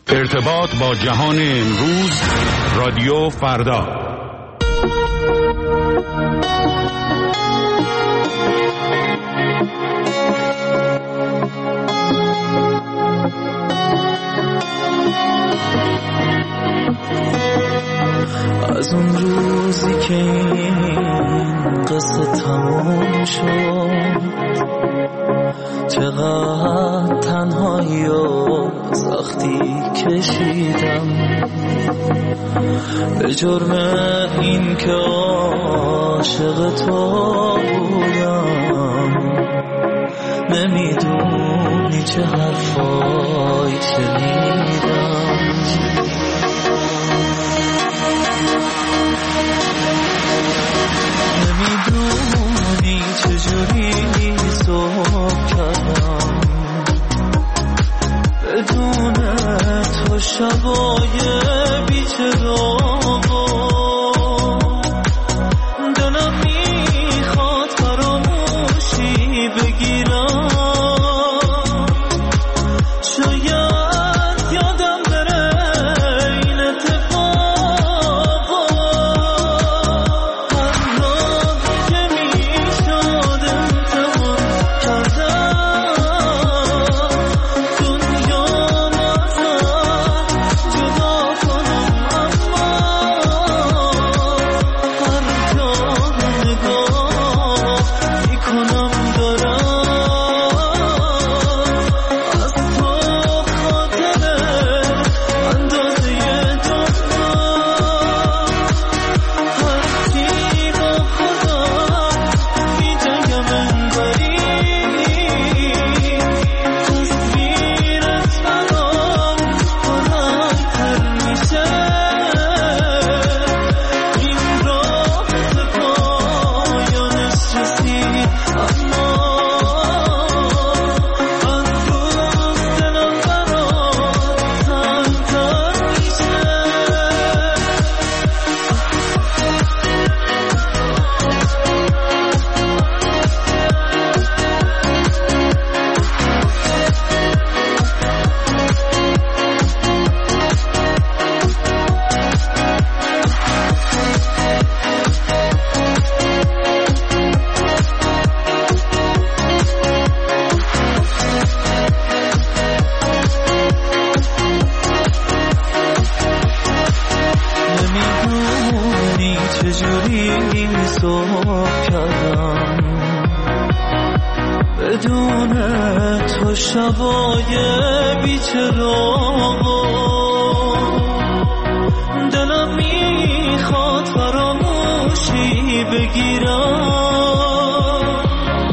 ارتباط با جهان امروز، رادیو فردا. از اون روزی که این قصه تموم شد، چقدر تنهایی و سختی کشیدم به جرم این که عاشق تو بودم. نمیدونی چه حرفایی شنیدم، نمیدونی چجوری صبح کردم بدون تو شبای بی‌چراغ. دلم میخواد فراموشی بگیرم، شاید یادم بره این اتفاقا. هر راهی که میشد امتحان کردم، دنیا نزد جدا کنم، اما هر جا نگاه میکنم دارم از تو خاطره اندازه دنیا. هرچی با خودم میجنگم انگاری، تصویرت برام بلندتر میشه. این راه به پایانش رسید، اما از روز دلم برات تنگ‌تر میشه. نمیدونی چجوری صبح کردم بدون تو شبای بی‌چراغ. دلم میخواد فراموشی بگیرم،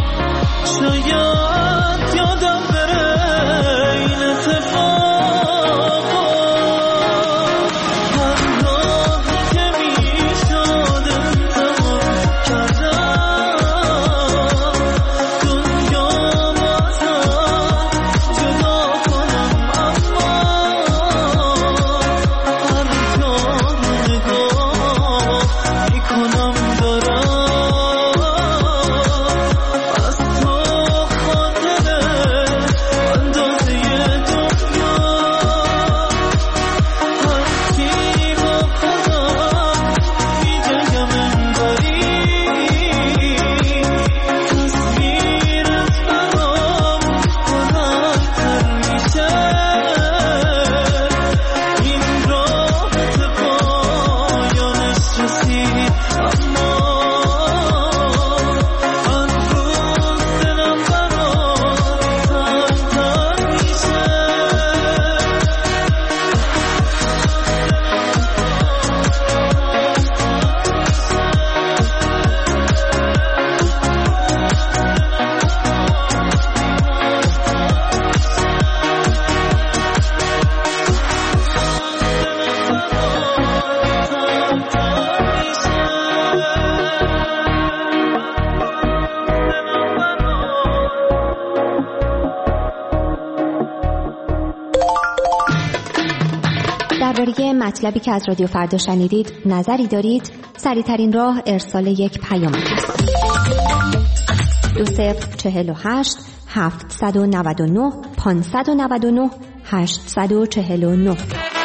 شاید یادم بره این اتفاقا. هر راهی که میشد امتحان کردم، دنیا نزد جدا کنم، اما هر جا نگاه میکنم دارم از تو خاطره اندازه دنیا. هرچی با خودم میجنگم انگاری، تصویرت برام بلندتر میشه. این راه به پایانش رسید، اما از روز دلم برات تنگ‌تر میشه. درباره مطلبی که از رادیو فردا شنیدید نظری دارید؟ سریع‌ترین راه ارسال یک پیام است. 2048 799 599 849.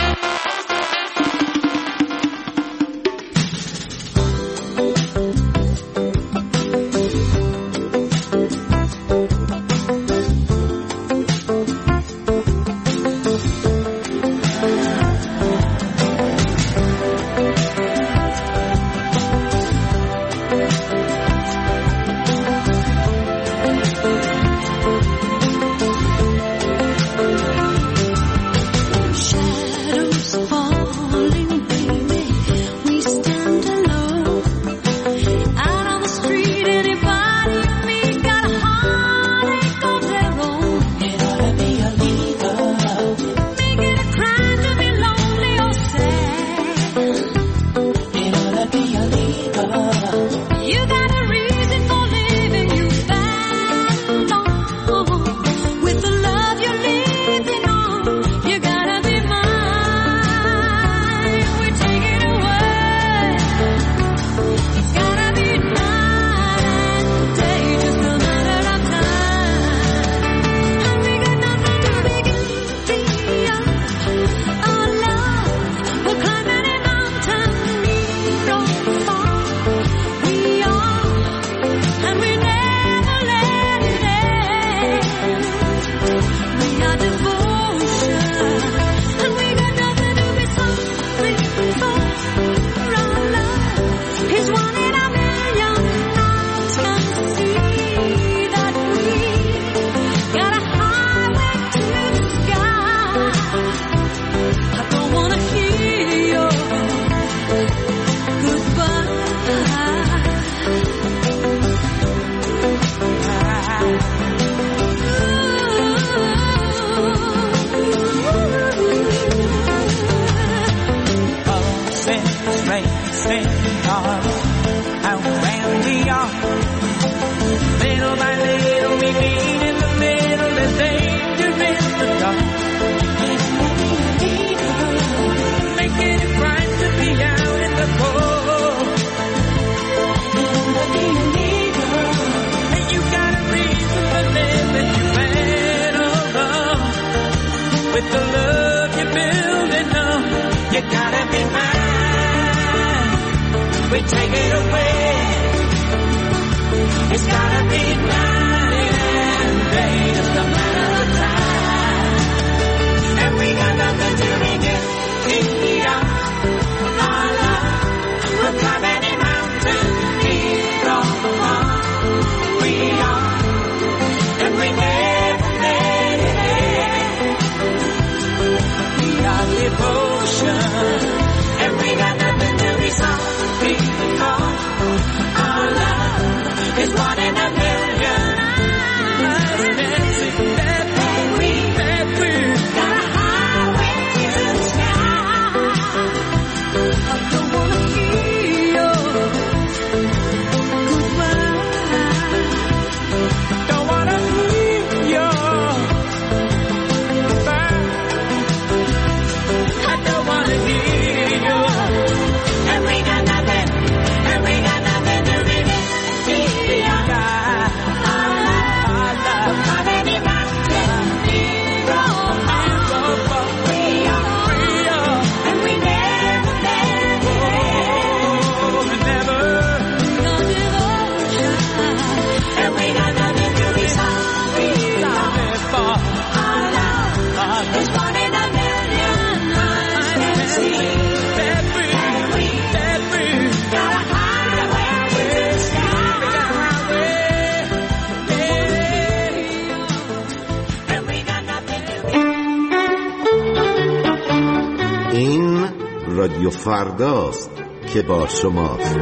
رادیو فرداست که با شماست.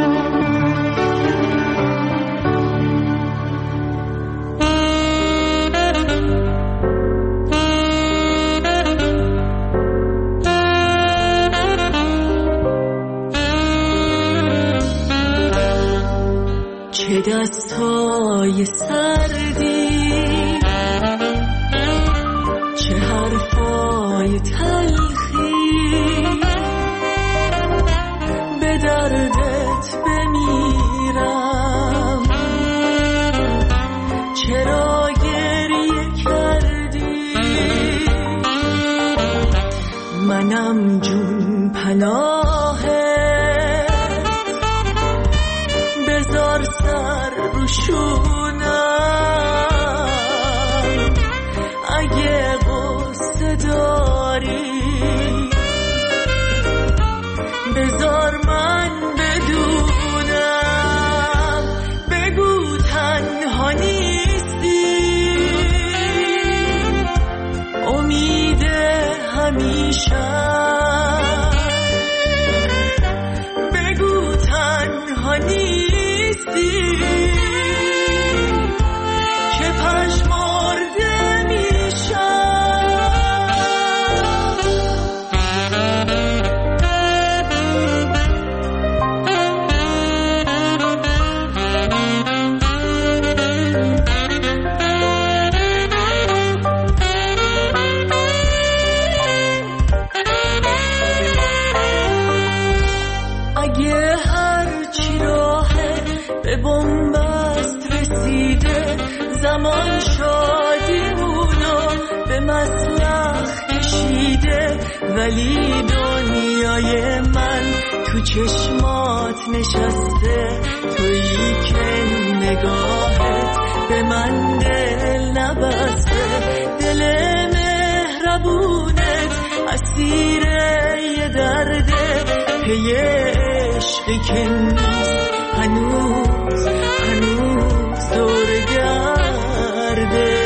چه دستای سردی، چه حرفای تلخی، به دردت بمیرم. چرا گریه کردی؟ منم جون پناهت، بذار سر رو شونم، اگه غصه داری بذار من بدونم، بگو تنها نیستی، امید همیشه، بگو تنها نیستی که پژمرده میشم. اگه هرچی راهه به بنبست رسیده، زمان شادیمونو به مسلخ کشیده، ولی دنیای من تو چشمات نشسته، تویی که نگاهت به من دل نبسته، دل مهربونت اسیر یه درده، پی عشقی که نیست هنوز دور گرده،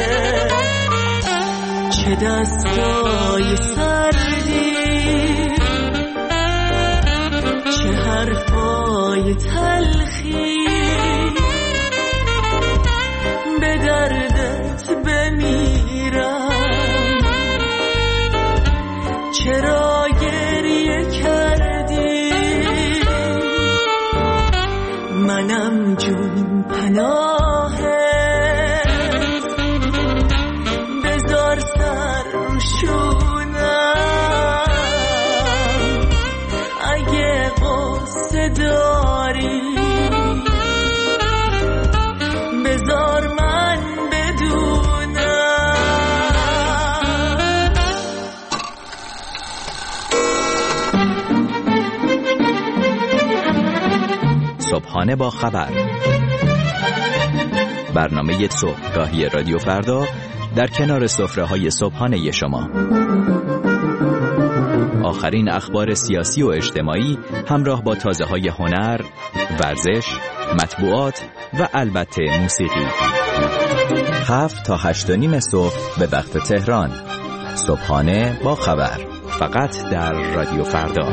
چه دستای سردی، چه حرفای تلخی، به دردت بمیرم، چرا گریه کردی، منم جون پناهت، بذار سر رو شونم، اگه غصه داری بذار من بدونم. صبحانه با خبر، برنامه صبحگاهی رادیو فردا در کنار سفره‌های صبحانه شما. آخرین اخبار سیاسی و اجتماعی همراه با تازه‌های هنر، ورزش، مطبوعات و البته موسیقی. 7 تا 8:30 صبح به وقت تهران. صبحانه با خبر، فقط در رادیو فردا.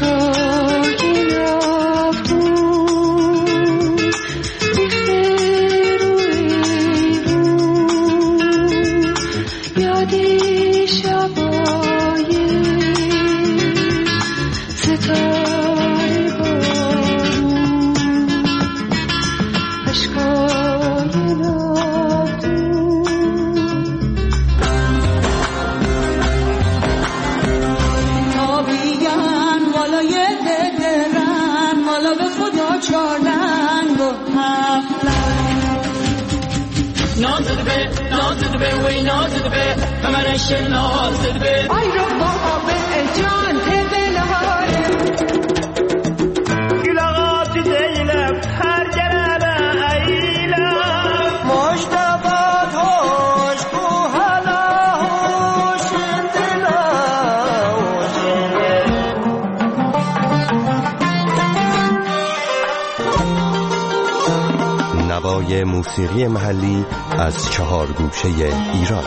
نوای موسیقی محلی از 4 گوشه ایران.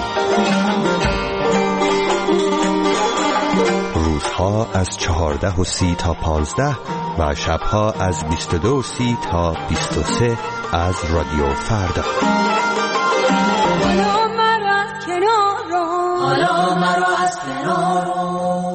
روزها از 14:30 تا 15 و شبها از 22:30 تا 23 از رادیو فردا. حالا مرا از کنار رو، حالا مرا از کنار رو.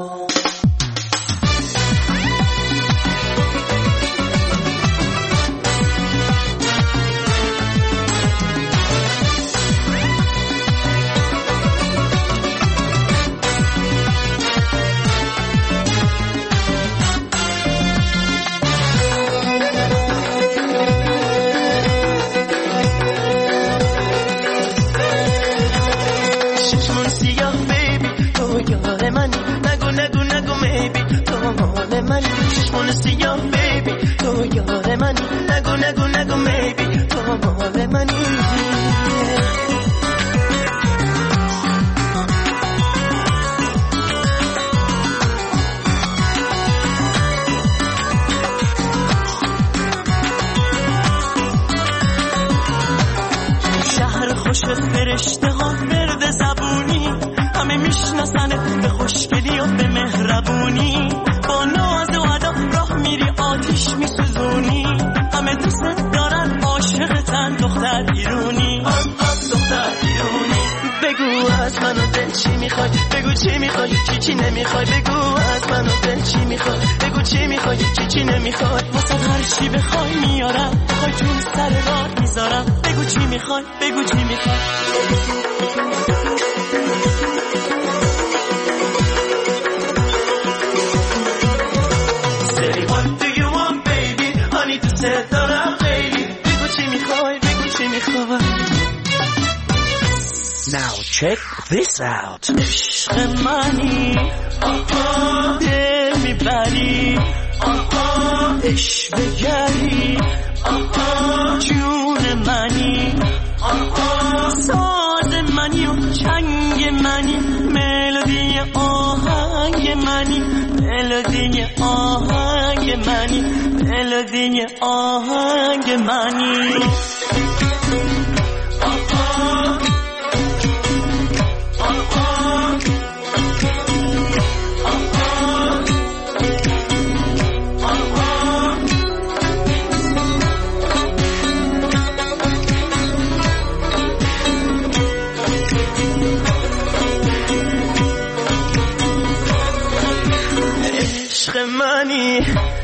فرشته ها مرد زبونی همه میشناسنت به خوشگلی و به مهربونی با ناز و ادا راه میری آتیش میسوزونی همه دوست دارن عاشقتن دختر ایرونی دختر ایرونی بگو از منو دل چی میخوای بگو چی میخوای چی نمیخوای بگو از منو دل چی میخوای بگو چی میخوای چی نمیخوای واسه هر چی بخوای میارم بخوای جون سر راه میذارم بگو چی میخوای بگو چی میخوای Say what do you want baby honey to say دارم خیلی بگو چی میخوای بگو چی میخوای Now check this out عشق منی دل میبری عشق بگری جون منی ساز منی و چنگ منی ملودی آهنگ منی ملودی آهنگ منی ملودی آهنگ منی منی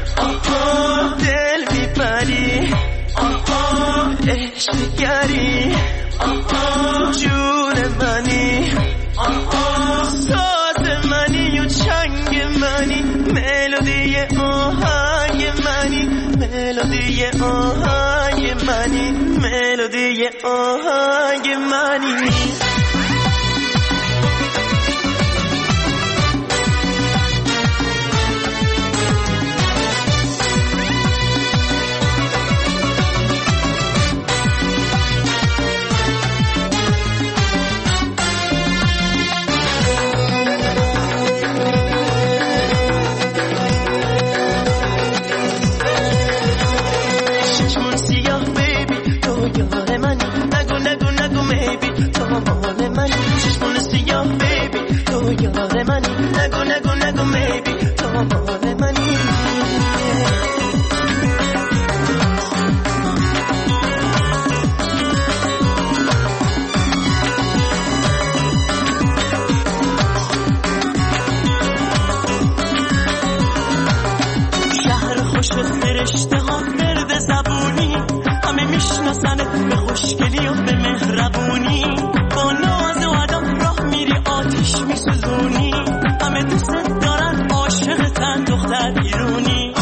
دل میبری عشق گری جون منی ساز منی و چنگ منی ملودی آهنگ منی ملودی آهنگ منی ملودی آهنگ منی یار منی نگو نگو نگو میبی تو مال منی فرشته ها ورد زبونی، همه میشناسنت به خوشگلی و به مهربونی، با ناز و ادا راه میری آتیش میسوزونی، همه دوست دارن عاشقتن دختر ایرونی.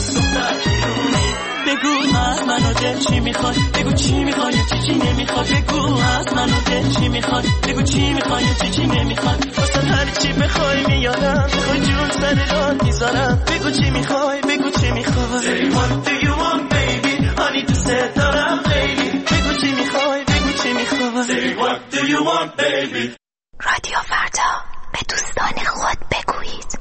بگو از منو دل چی میخواد، بگو چی میخواد یا چی نمیخواد، بگو از منو دل چی میخواد، بگو چی میخواد یا چی نمیخواد، واسه هر چی بخوای میارم، بخوای جون سر راه میذارم، بگو چی میخوای، بگو چی میخوای. Say what do you want baby, I need to say دارم baby، بگو چی میخوای، بگو چی میخوای. Say what do you want baby. رادیو فردا، به دوستان خود بگویید.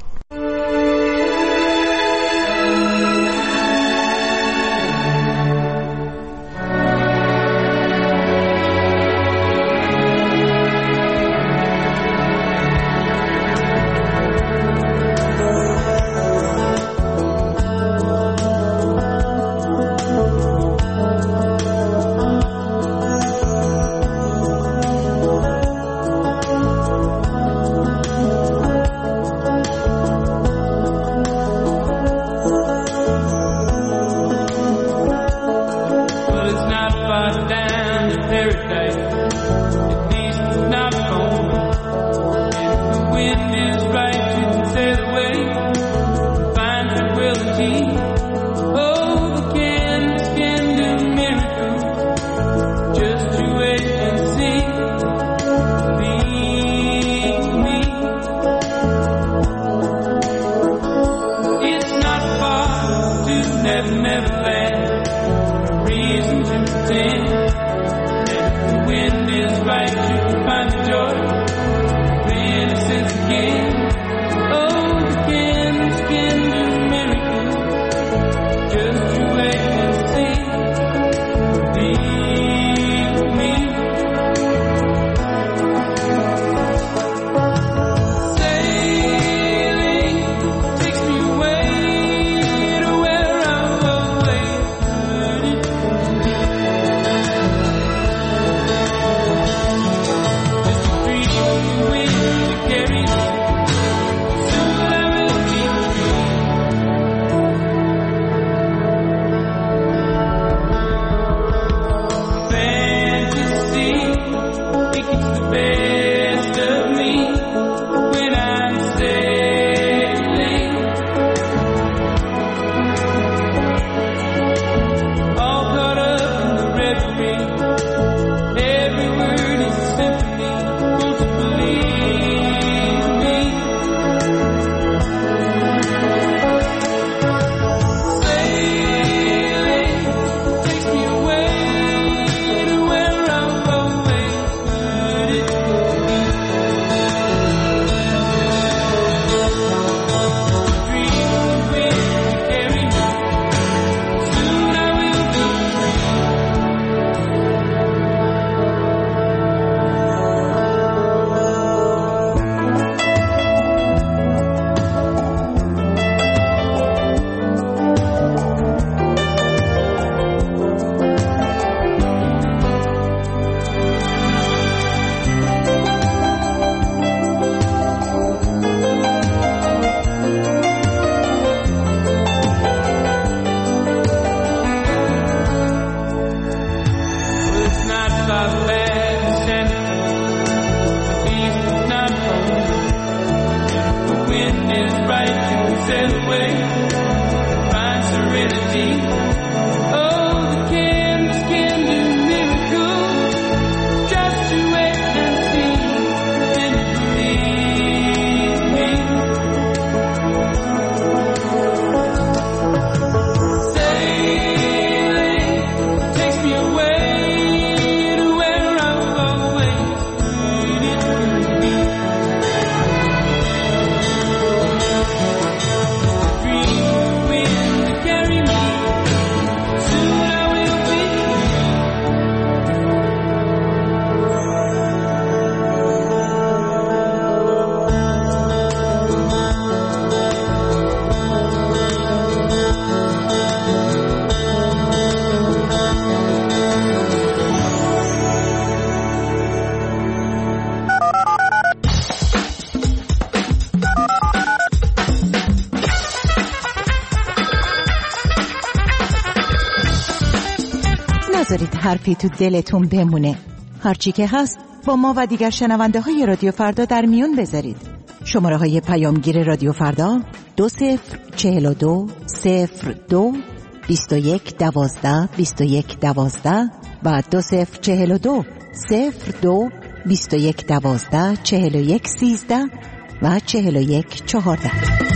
نذارید حرفی تو دلتون بمونه. هرچی که هست با ما و دیگر شنونده های رادیو فردا در میون بذارید. شماره های پیامگیر رادیو فردا 2042 02 21 12 21 12 و 2042 02 21 12 41 13 و 41 14.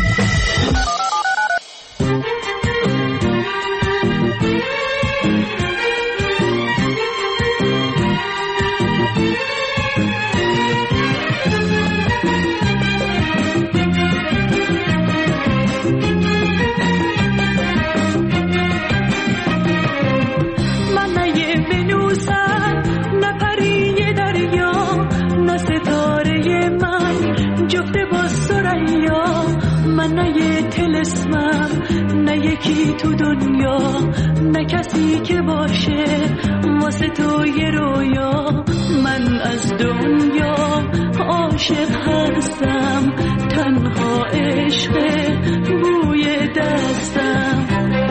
یکی تو دنیا نه کسی که باشه واسه تو یه رویا. من از دنیا عاشق هستم، تنها عشق بوی دستم.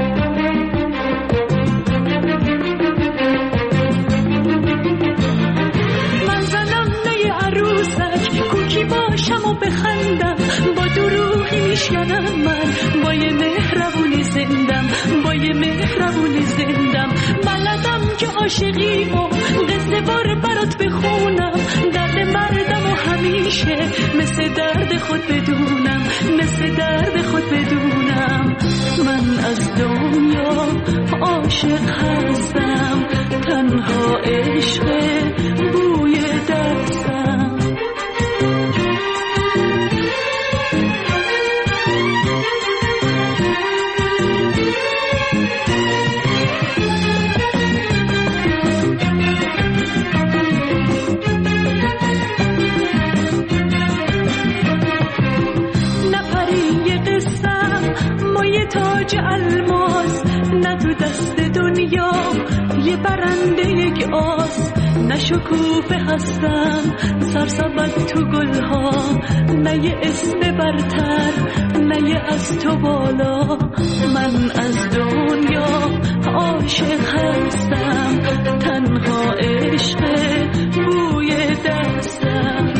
من زنم نه عروسک کوکی باشم و بخندم، با دروغی میشکنم من با یه مهربونی زندم، با یه مهربونی زندم. بلدم که عاشقی و قصه بار برات بخونم، درد مردم و همیشه مثل درد خود بدونم، مثل درد خود بدونم. من از دنیا عاشق هستم، تنها عشق بوی دستم. تاج الماس نه تو دست دنیا یه برنده یک آس، نه شکوفه هستم سرسبد تو گلها، نه یه اسم برتر نه یه از تو بالا. من از دنیا عاشق هستم، تنها عشق بوی دستم.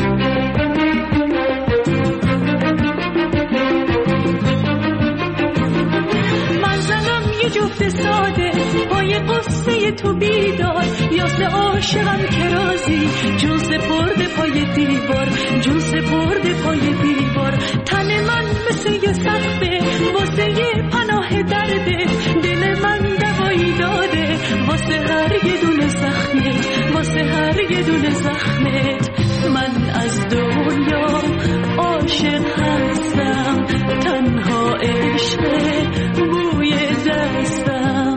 جفت ساده پای قصه تو بیدار، یاسه عاشقم که رازی جون سپرده پای دیوار، جون سپرده پای دیوار. تن من مثل یه سقفه واسه یه پناه درده، دل من دوایی داده واسه هر یه دونه زخمت، واسه هر یه دونه زخمت. من از دنیا عاشق هستم، تنها عشق بوی دستم.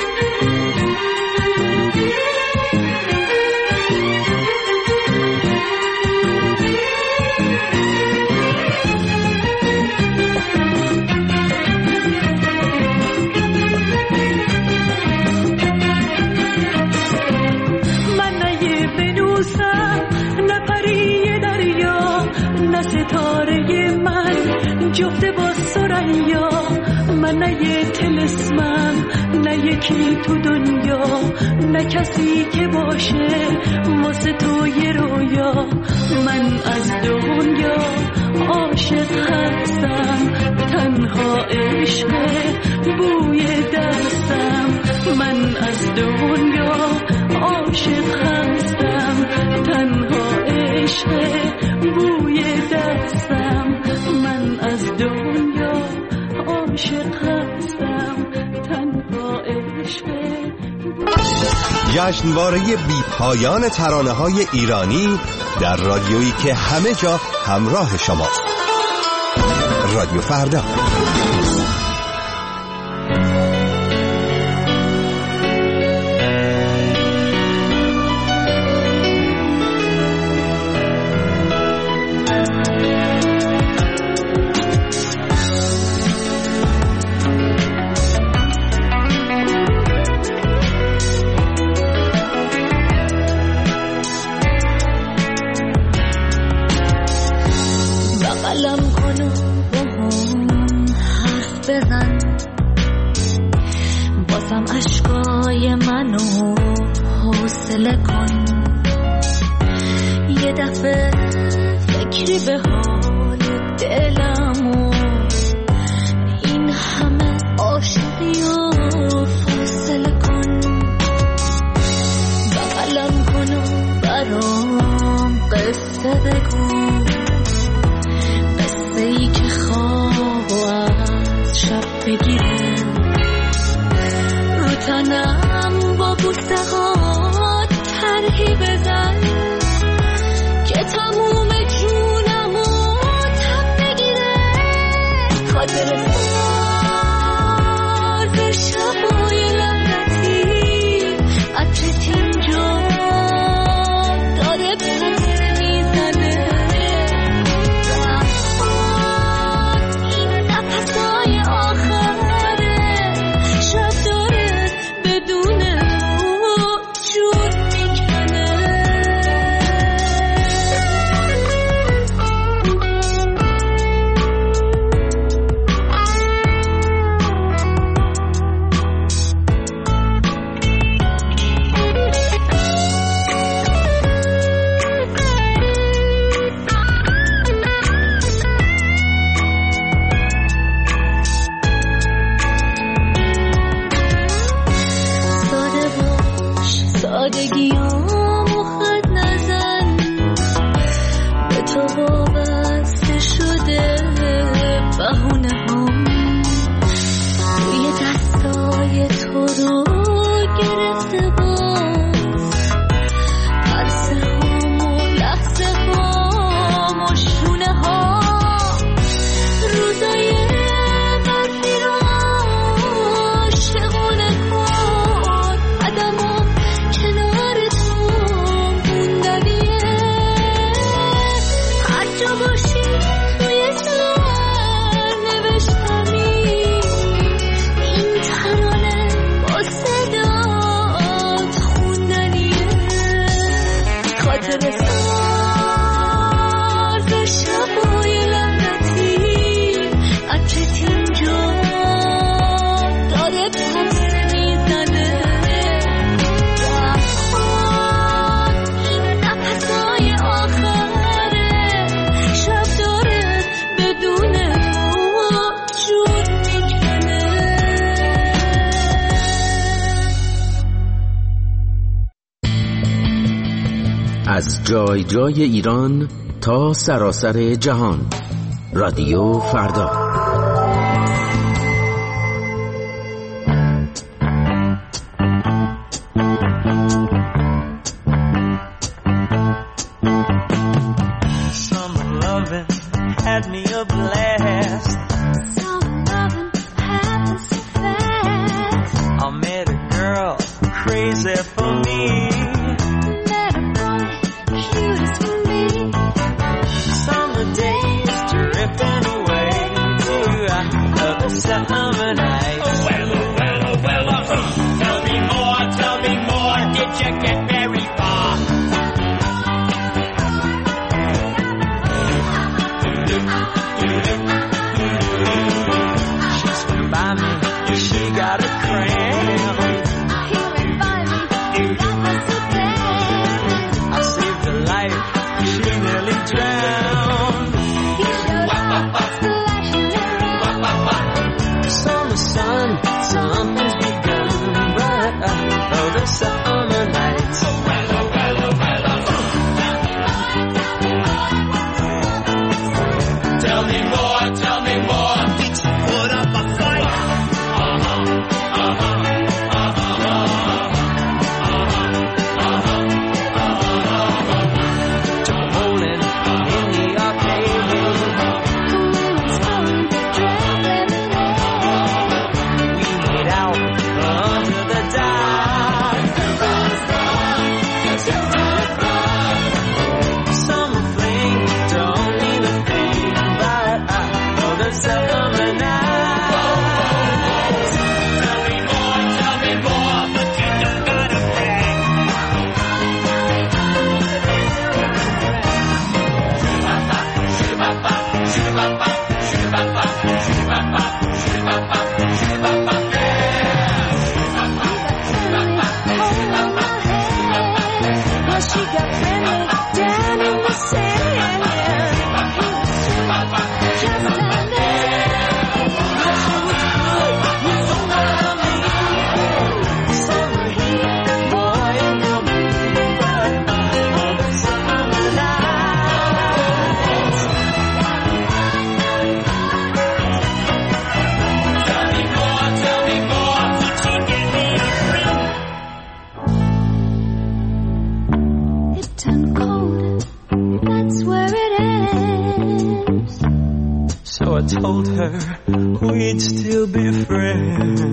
من نه یه ونوسم نه پری دریا، نه ستاره من جفت با سریا. من نه یه طلسمم نه یکی تو دنیا، نه کسی که باشه واسه تو یه رویا. من از دنیا عاشق هستم، تنها عشق بوی دستم. من از دنیا عاشق هستم، تنها عشق بوی دستم. من از دنیا عاشق هستم، تنها عشق. جشنواره بی پایان ترانه‌های ایرانی در رادیویی که همه جا همراه شماست. رادیو فردا. بازم اشکای منو فاصله کن. یه دفعه فکری به حال دلم و این همه عاشقی و فاصله کن. بغلم کن و برام قصه بگو، قصه ای که خواب و از شب بگیره. رو تنم با بوسه ها طرحی بزن که تموم جونم و تب بگیره. خاطر سار شبای لعنتی عطرت اینجا داره پس میزنه. این نفسای آخره شب داره بدون تو جون میکنه. ساده باش، سادگیامو خط نزن، به تو وابسته شده بهونه هم. روی دستای تو رو گرفته باز، عرصه هام و لحظه هام و شونه ها. روزای بدی رو عاشقونه کن، قدمم کنار تو موندنیه. هر جا باشی توی سر نوشتمی این ترانه با صدات خوندنیه. خاطر سار شبای لعنتی عطرت اینجا داره پس میزنه. این نفسای آخره شب داره بدون تو جون میکنه. از جای جای ایران تا سراسر جهان، رادیو فردا. Summer loving had me a blast. Summer loving happens so fast. I met a girl crazy for me. Met a boy cute as can be. Summer days dripping away to another summer night. Tell me more, did you get very far? She stood by me, she got a cramp. He went by me, that was so bad. I saved her life, she nearly drowned. He showed up, splashing around. Summer sun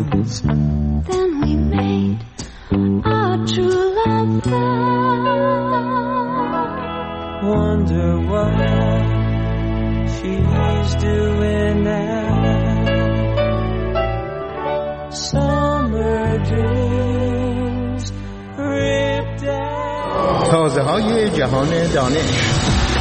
hands. Then we made our true love vow. Wonder what she's doing now. Summer dreams ripped out. تازه های جهان دانش.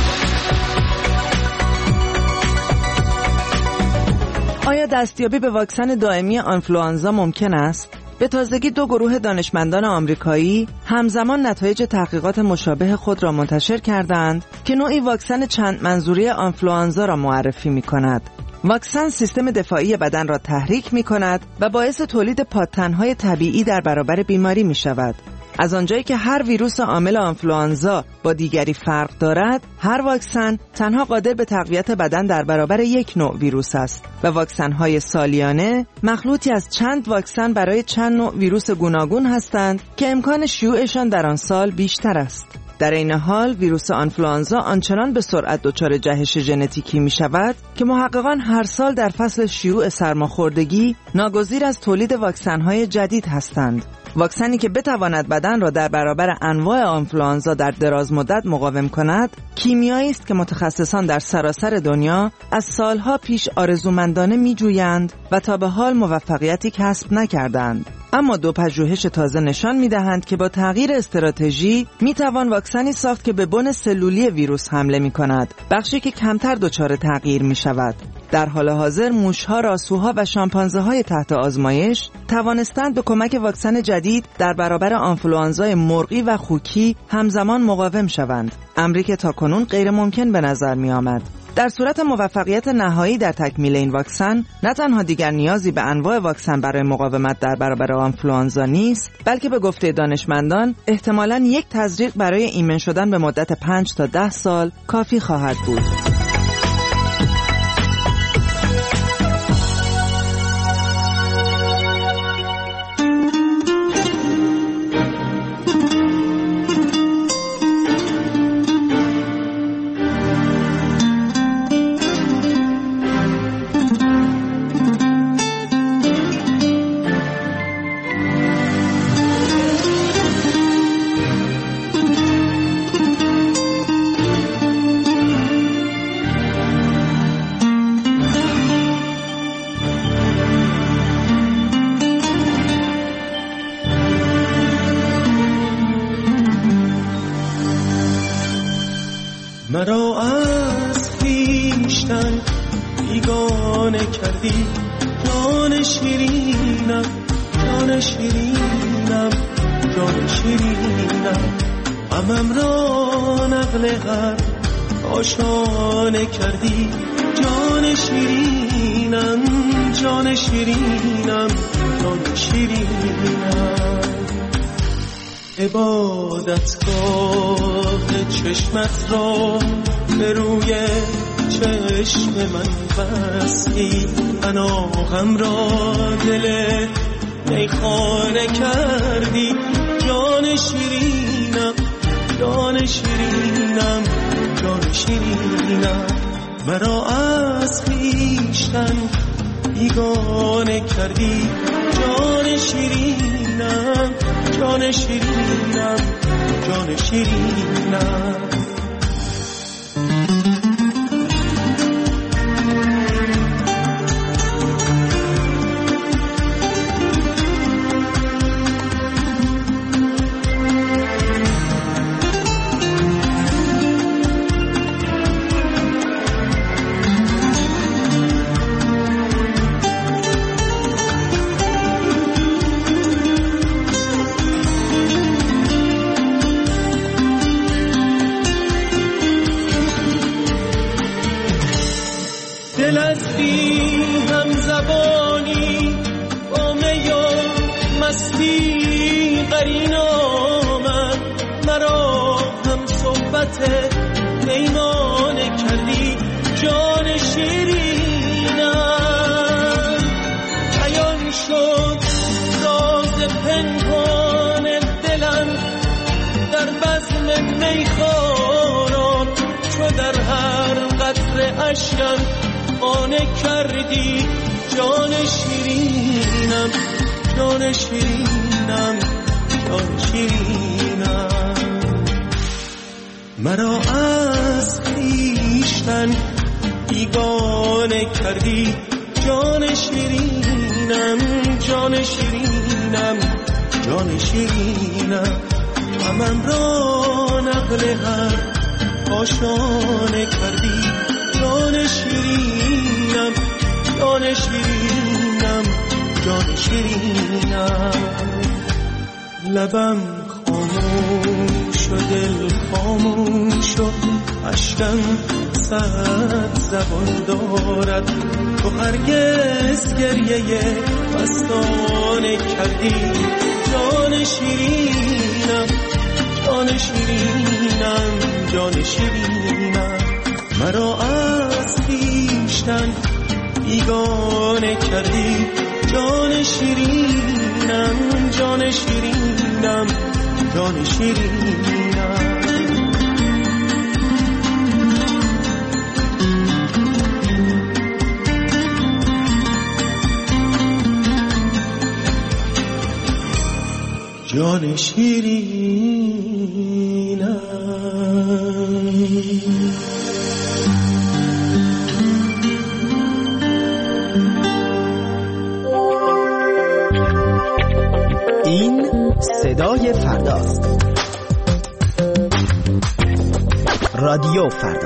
آیا دستیابی به واکسن دائمی آنفلوانزا ممکن است؟ به تازگی 2 گروه دانشمندان آمریکایی همزمان نتایج تحقیقات مشابه خود را منتشر کردند که نوعی واکسن چند منظوری آنفلوانزا را معرفی می‌کند. واکسن سیستم دفاعی بدن را تحریک می‌کند و باعث تولید پادتن‌های طبیعی در برابر بیماری می‌شود. از آنجایی که هر ویروس عامل آنفلوانزا با دیگری فرق دارد، هر واکسن تنها قادر به تقویت بدن در برابر یک نوع ویروس است و واکسن‌های سالیانه مخلوطی از چند واکسن برای چند نوع ویروس گوناگون هستند که امکان شیوعشان در آن سال بیشتر است. در این حال ویروس آنفلوانزا آنچنان به سرعت دچار جهش ژنتیکی می شود که محققان هر سال در فصل شیوع سرماخوردگی ناگزیر از تولید واکسن‌های جدید هستند. واکسنی که بتواند بدن را در برابر انواع آنفلوانزا در دراز مدت مقاوم کند، کیمیایی است که متخصصان در سراسر دنیا از سالها پیش آرزومندانه می‌جویند و تا به حال موفقیتی کسب نکردند. اما 2 پژوهش تازه نشان می‌دهند که با تغییر استراتژی می‌توان واکسنی ساخت که به بن سلولی ویروس حمله می‌کند، بخشی که کمتر دچار تغییر می‌شود. در حال حاضر موش‌ها، راسوها و شامپانزه‌های تحت آزمایش توانستند به کمک واکسن جدید در برابر آنفلوانزای مرغی و خوکی همزمان مقاوم شوند، امری که تاکنون غیر ممکن به نظر می‌آمد. در صورت موفقیت نهایی در تکمیل این واکسن، نه تنها دیگر نیازی به انواع واکسن برای مقاومت در برابر آنفلوانزا نیست، بلکه به گفته دانشمندان احتمالاً یک تزریق برای ایمن شدن به مدت 5 تا 10 سال کافی خواهد بود. مرا از خویشتن بیگانه کردی، جان شیرینم، جان شیرینم، جان شیرینم، غمم را نقل هر آشانه کردی، جان شیرینم، جان شیرینم، جان شیرینم. عبادتگاه چشمت را به روی چشم من بستی، پناهم را دل میخانه کردی، جان شیرینم، جان شیرینم، جان شیرینم. مرا از خویشتن بیگانه کردی، جان شیرینم، جان شیرینم، جان شیرینم. دل از بی هم زبانی با می و مستی قرین آمد، مرا هم صحبت پیمانه کردی، جان شیرینم. بیان شد راز پنهان دلم در بزم میخواران، چو در هر قطره اشکم خانه کردی، جان شیرینم، جان شیرینم جان شیرینم مرا از خویشتن بیگانه کردی جان شیرینم جان شیرینم جان شیرینم غمم را نقل هر آشانه کردی جان شیرینم جان شیرینم جان شیرینم لبم خاموش و دل خاموش و اشکم صد زبان دارد تو هرگز گریه مستانه کردی جان شیرینم جان شیرینم جان شیرینم مرا از خویشتن بیگانه کردی جان شیرینم جان شیرینم جان شیرینم جان شیرینم این صدای فرداست. رادیو فردا.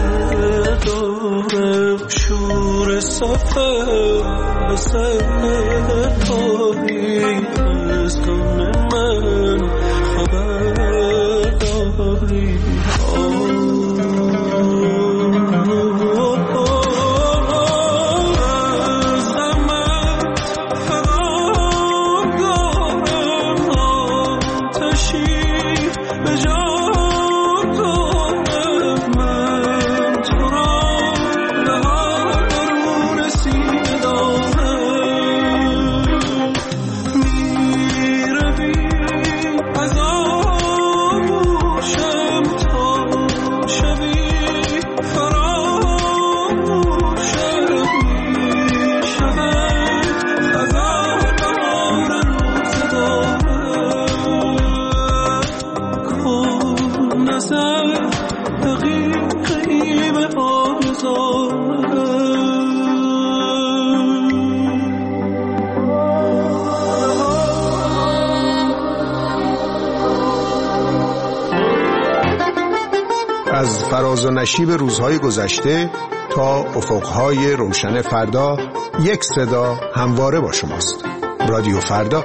شور سفر داری از غم من خبر داری از فراز و نشیب روزهای گذشته تا افقهای روشن فردا، یک صدا همواره با شماست. رادیو فردا.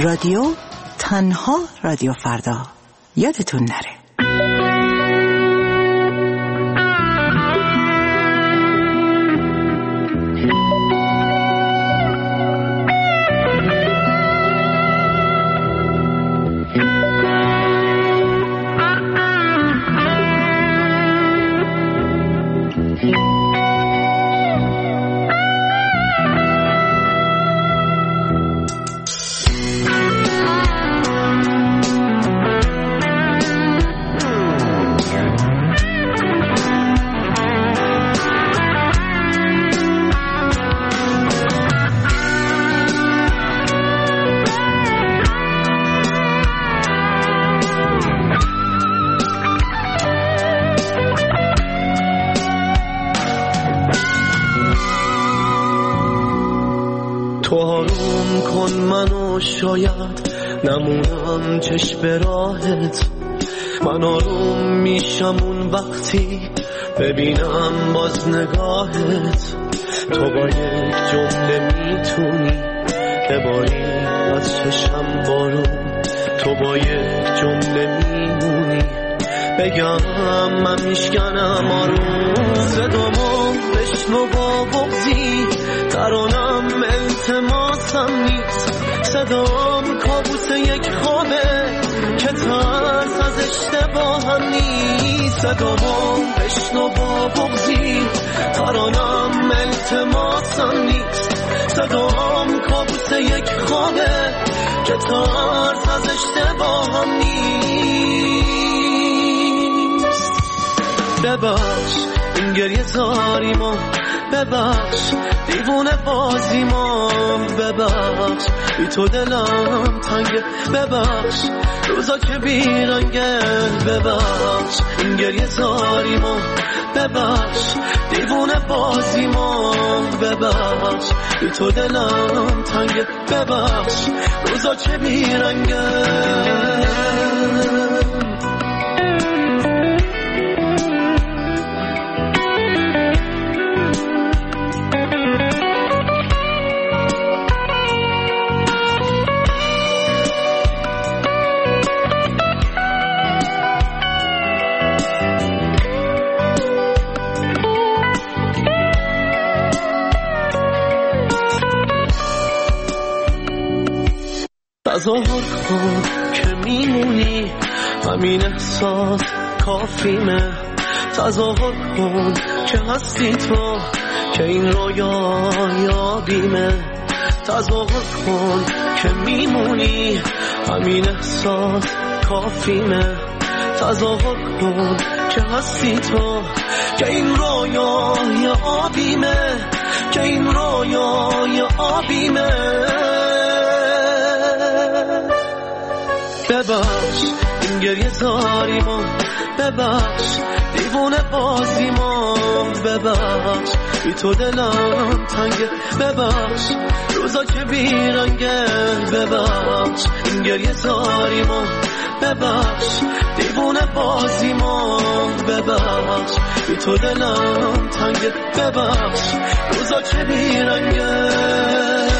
رادیو، تنها رادیو فردا. یادتون نره. تو آروم کن منو، شاید نمونم چشم راهت. من آروم میشم اون وقتی ببینم باز نگاهت. تو با یک جمله میتونی بباری از چشم بارون. تو با یک جمله میمونی بگم من میشکنم آروم. صدامو بشنو با بغضی، ترانم التماسم نیست. صدام کابوس یک خوابه که ترس از اشتباهم نیست. صدامو بشنو با بغضی، ترانم التماسم نیست. صدام کابوس یک خوابه که ترس از اشتباهم نیست. ببخش این گریه زاریمو، ببخش دیوونه بازیمو، ببخش بی تو دلم تنگه، ببخش روزا که بیرنگه، ببخش این گریه زاریمو، ببخش دیوونه بازیمو، ببخش بی تو دلم تنگه، ببخش روزا که بیرنگه. تظاهر کن که میمونی، همین احساس کافیمه. تظاهر کن که هستی تو، که این رویا یابیمه. تظاهر کن که میمونی، همین احساس کافیمه. تظاهر کن که هستی تو، که این رویا یابیمه، که این رویا یابیمه. ببخش این گریه زاریمو، ببخش دیوونه بازیمو، ببخش بی تو دلم تنگه، ببخش روزا که بیرنگه، ببخش این گریه زاریمو، ببخش دیوونه بازیمو، ببخش بی تو دلم تنگه، ببخش روزا که بیرنگه.